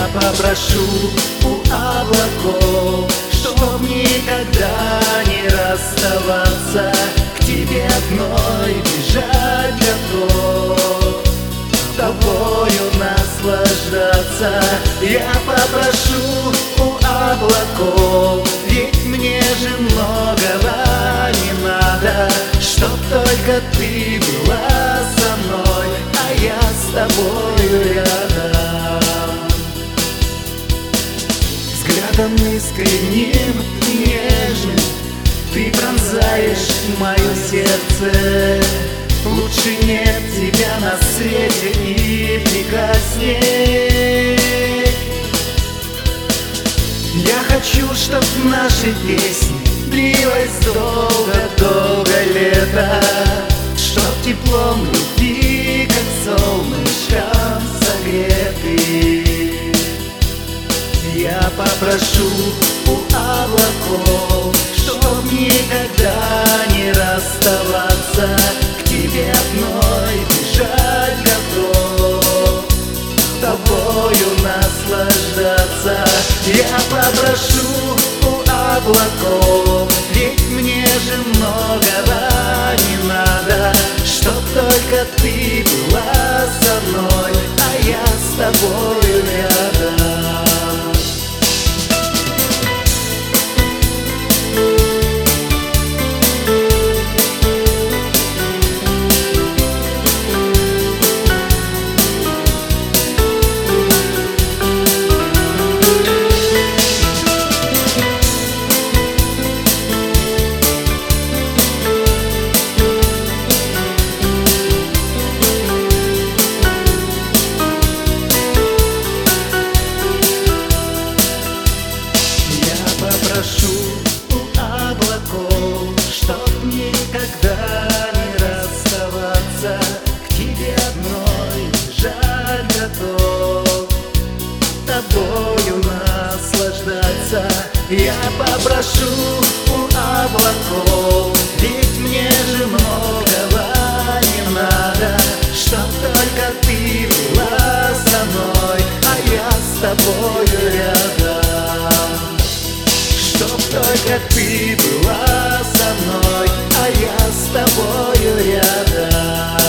Я попрошу у облаков, чтоб никогда не расставаться, к тебе одной бежать готов, тобою наслаждаться. Я попрошу у облаков, ведь мне же многого не надо, чтоб только ты была со мной, а я с тобою рядом. Взглядом искренним и нежным ты пронзаешь мое сердце. Лучше нет тебя на свете и прекрасней. Я хочу, чтоб наши песни длилось долго-долго лето, чтоб теплом любви, как солнышком согретый. Я попрошу у облаков, чтоб никогда не расставаться, к тебе одной бежать готов, тобою наслаждаться. Я попрошу у облаков, ведь мне же многого не надо, чтоб только ты была со мной, а я с тобою рядом. Прошу у облаков, чтоб никогда не расставаться, к тебе одной бежать готов, тобою наслаждаться. Я попрошу у облаков, ведь мне же многого не надо, чтоб только ты была со мной, а я с тобою рядом. Чтоб только ты была со мной, а я с тобою рядом.